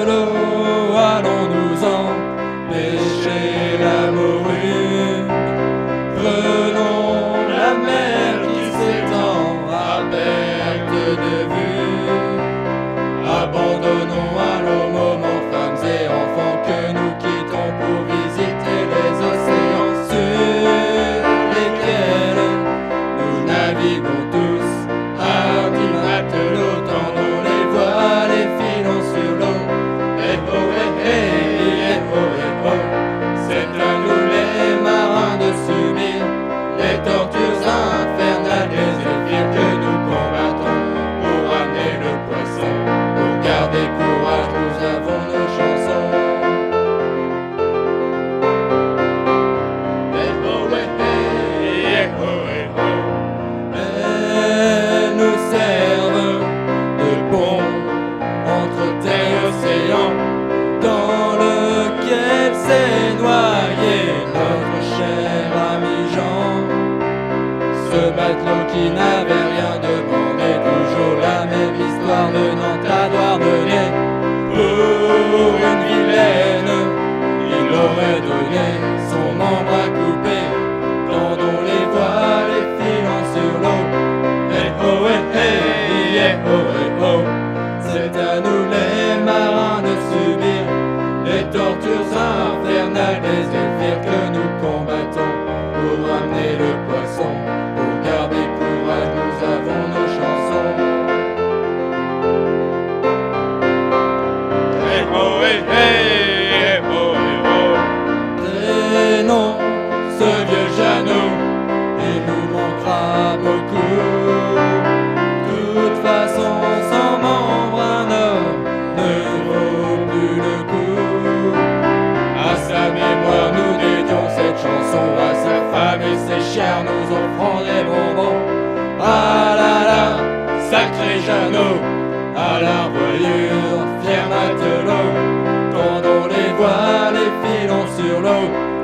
l'eau, allons-nous-en pêcher la morue. Prenons la mer qui s'étend à perte de vue. Abandonnons à nos moments femmes et enfants que nous quittons pour visiter les océans sur lesquels nous naviguons tous. Hardis matelots, tendons les voiles et filons sur l'eau. Eh oh, eh eh, eh oh, eh oh. C'est à nous les marins de subir les tortures infernales des zéphyrs que nous combattons pour ramener le poisson. Pour garder courage, nous avons nos chansons. Eh oh, eh eh, eh oh, eh oh. Elles nous servent de pont entre terre et océan, dans lequel s'est noyé notre cher ami Jean. Ce matelot qui n'avait rien demandé, toujours la même histoire menant à Douarnenez. Pour une vilaine, il aurait donné son membre à couper. Tendons les voiles et filons sur l'eau. Eh oh, eh eh, eh oh, eh oh. C'est à nous les marins de subir les tortures infernales des zéphyrs que nous combattons pour ramener le poisson. Pour garder courage, nous avons nos chansons. Eh oh, eh eh, eh oh, eh oh. Traînons ce vieux Jeannot, il nous manquera beaucoup. De toute façon, sans membre, un homme ne vaut plus le coup. À sa mémoire, nous dédions cette chanson, à sa femme et ses chers, nous offrons des bonbons. Ah là là, sacré Jeannot, à la voilure, fier matelot, tendons les voiles et filons sur l'eau.